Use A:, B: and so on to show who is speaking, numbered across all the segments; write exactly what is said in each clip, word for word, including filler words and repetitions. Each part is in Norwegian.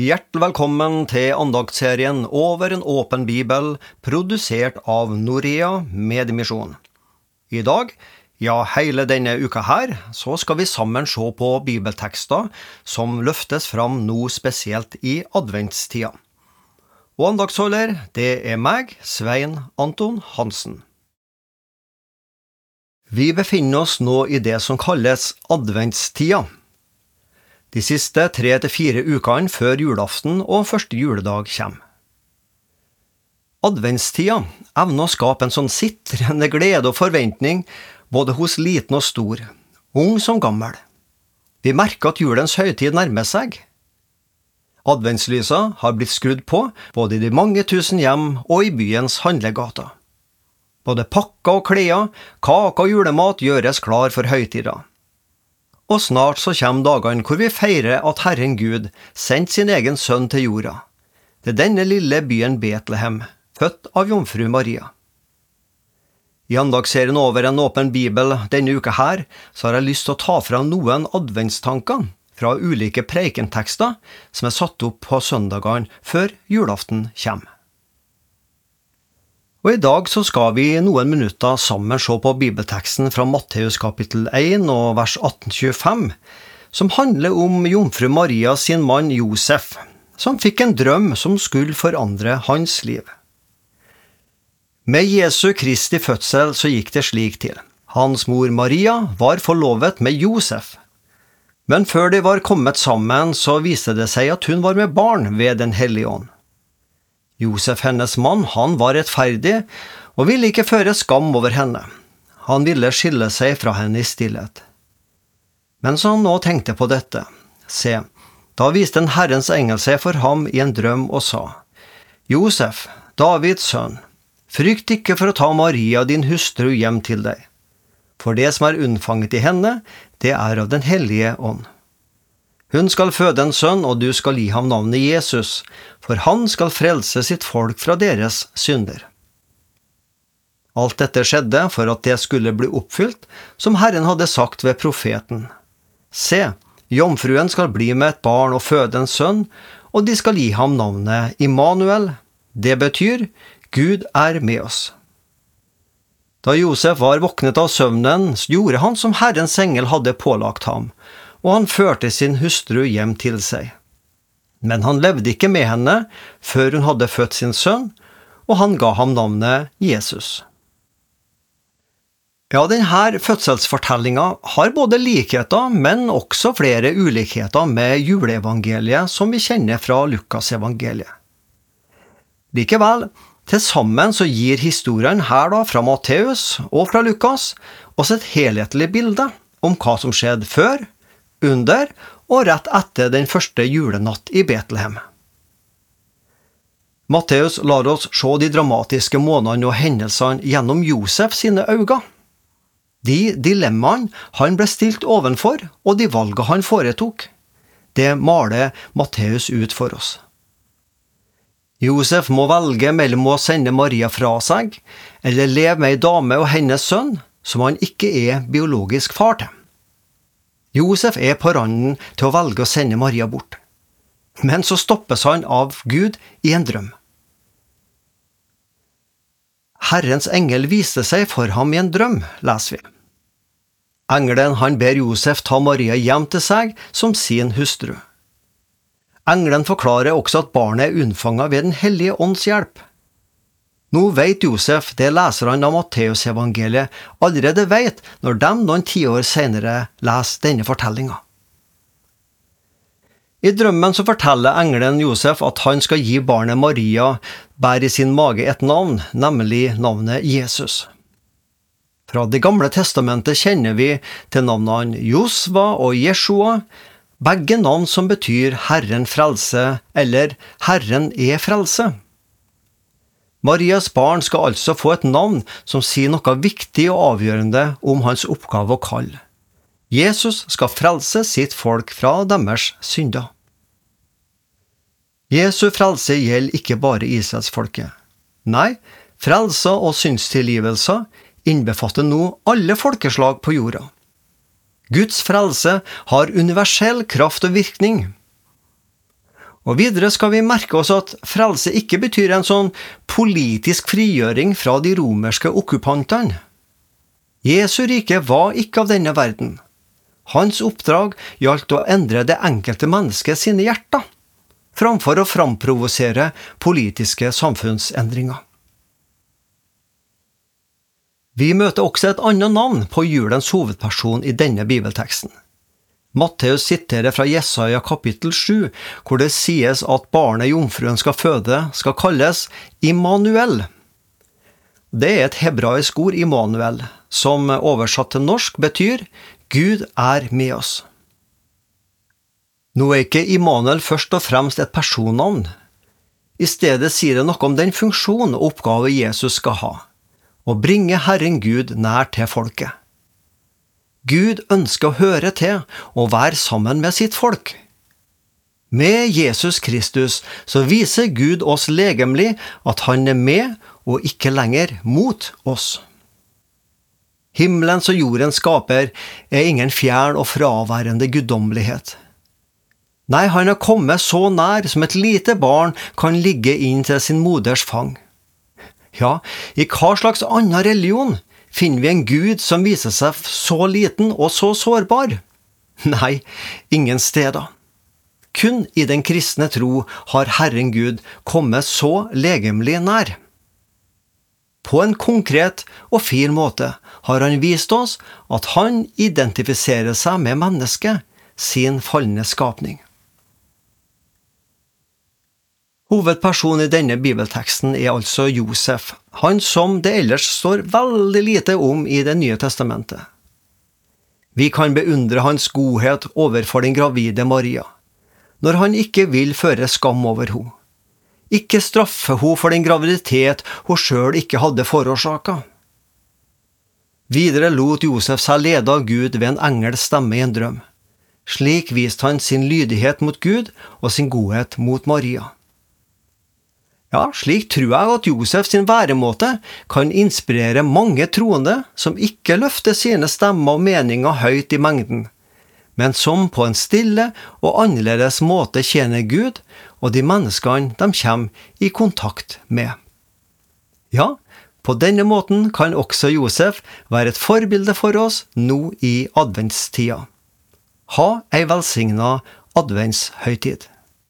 A: Hjertelig velkommen til andaktsserien Over en åpen bibel, produsert av Norea Mediemisjon. I dag, ja hele denne uka her, så skal vi sammen se på bibeltekster som løftes fram nå spesielt i adventstida. Og andaktsholder, det er meg, Svein Anton Hansen. Vi befinner oss nå i det som kalles adventstida. De siste tre til fire ukene før julaften og første juledag kommer. Adventstida evner å skape en sånn sitrende glede og forventning både hos liten og stor, ung som gammel. Vi merker at julens høytid nærmer seg. Adventslysa har blitt skrudd på både i de mange tusen hjem og i byens handlegater. Både pakker og klær, kake og julemat gjøres klar for høytida. Og snart så kommer dagene hvor vi feirer at Herren Gud sendte sin egen sønn til jorda, til denne lille byen Betlehem, født av jomfru Maria. I andagsserien Over en åpen bibel denne uka her, så har jeg lyst til å ta fram noen adventstanker fra ulike preikentekster som er satt opp på søndagene før julaften kommer. Og i dag så skal vi noen minutter sammen se på bibelteksten fra Matteus kapittel én og vers atten til tjuefem, som handler om jomfru Maria sin mann Josef, som fikk en drøm som skulle forandre hans liv. Med Jesu Kristi fødsel så gikk det slik til. Hans mor Maria var forlovet med Josef. Men før de var kommet sammen så viste det seg at hun var med barn ved den hellige ånd. Josef, hennes mann, han var rettferdig og ville ikke føre skam over henne. Han ville skille seg fra henne i stillhet. Mens han nå tenkte på dette, se, da viste en Herrens engel seg for ham i en drøm og sa, Josef, Davids sønn, frykt ikke for å ta Maria, din hustru, hjem til deg. For det som er unnfanget i henne, det er av den hellige ånd. Hun skal føde en sønn, og du skal gi ham navnet Jesus, for han skal frelse sitt folk fra deres synder. Alt dette skjedde for at det skulle bli oppfylt, som Herren hadde sagt ved profeten. Se, jomfruen skal bli med et barn og føde en sønn, og de skal gi ham navnet Immanuel. Det betyr, Gud er med oss. Da Josef var våknet av søvnen, gjorde han som Herrens engel hadde pålagt ham, og han førte sin hustru hjem til seg. Men han levde ikke med henne før hun hadde født sin sønn, og han ga ham navnet Jesus. Ja, denne fødselsfortellingen har både likheter, men også flere ulikheter med juleevangeliet som vi kjenner fra Lukas evangeliet. Likevel, til sammen så gir historien her da fra Matteus og fra Lukas oss et helhetlig bilde om hva som skjedde før, under og rett etter den første julenatt i Betlehem. Matteus lar oss se de dramatiske månedene og hendelsene gjennom Josef sine øyne. De dilemmaene han ble stilt ovenfor, og de valgene han foretok, det maler Matteus ut for oss. Josef må velge mellom å sende Maria fra seg, eller leve med en dame og hennes sønn, som han ikke er biologisk far til. Josef er på randen til å velge å sende Maria bort. Men så stoppes han av Gud i en drøm. Herrens engel viste seg for ham i en drøm, leser vi. Engelen han ber Josef ta Maria hjem til seg som sin hustru. Engelen forklarer også at barnet er unnfanget ved den hellige ånds hjelp. Nå vet Josef det leserne av Matteus evangeliet allerede vet når de noen tiår senere leser denne fortellingen. I drømmen så forteller engelen Josef at han skal gi barnet Maria bære i sin mage et navn, nemlig navnet Jesus. Fra det gamle testamentet kjenner vi til navnene Josva og Jeshua, begge navn som betyr Herren frelse eller Herren er frelse. Marias barn skal altså få et navn som sier noe viktig og avgjørende om hans oppgave og kall. Jesus skal frelse sitt folk fra deres synder. Jesu frelse gjelder ikke bare Israelsfolket. Nei, frelse og syndstilgivelse innbefatter nå alle folkeslag på jorda. Guds frelse har universell kraft og virkning. Og videre skal vi merke oss at frelse ikke betyr en sånn politisk frigjøring fra de romerske okkupantene. Jesu rike var ikke av denne verden. Hans oppdrag gjaldt å endre det enkelte mennesket sine hjerter, framfor å framprovosere politiske samfunnsendringer. Vi møter også et annet navn på julens hovedperson i denne bibelteksten. Matteus siterer fra Jesaja kapittel sju, hvor det sies at barnet jomfruen skal føde skal kalles Immanuel. Det er et hebraisk ord, Immanuel, som oversatt til norsk betyr Gud er med oss. Nå er ikke Immanuel først og fremst et personnavn. I stedet sier det noe om den funksjon og oppgave Jesus skal ha, å bringe Herren Gud nær til folket. Gud ønsker å høre til og være sammen med sitt folk. Med Jesus Kristus så viser Gud oss legemlig at han er med og ikke lenger mot oss. Himmelens og jordens skaper er ingen fjern og fraværende guddommelighet. Nei, han har kommet så nær som et lite barn kan ligge inn til sin moders fang. Ja, i hva slags annen religion finner vi en Gud som viser seg så liten og så sårbar? Nei, ingen steder. Kun i den kristne tro har Herren Gud kommet så legemlig nær. På en konkret og fin måte har han vist oss at han identifiserer seg med mennesket, sin fallende skapning. Hovedpersonen i denne bibelteksten er altså Josef, han som det ellers står veldig lite om i Det nye testamentet. Vi kan beundre hans godhet overfor den gravide Maria, når han ikke vil føre skam over henne. Ikke straffe henne for den graviditet hun selv ikke hadde forårsaket. Videre lot Josef seg lede av Gud ved en engels stemme i en drøm. Slik viste han sin lydighet mot Gud og sin godhet mot Maria. Ja, slik tror jeg at Josef sin væremåte kan inspirere mange troende som ikke løfter sine stemmer og meninger høyt i mengden, men som på en stille og annerledes måte tjener Gud og de menneskene de kommer i kontakt med. Ja, på denne måten kan også Josef være et forbilde for oss nå i adventstida. Ha ei velsignet adventshøytid.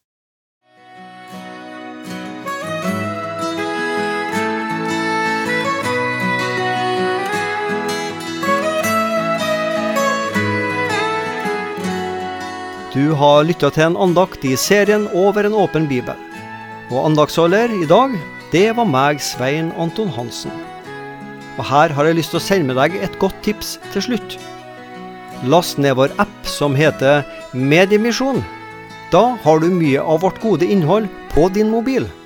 A: Du har lyttet til en andakt i serien Over en åpen bibel. Og andaktsholder i dag, det var meg, Svein Anton Hansen. Og her har jeg lyst til å sende med deg et godt tips til slutt. Last ned vår app som heter Mediemisjon. Da har du mye av vårt gode innhold på din mobil.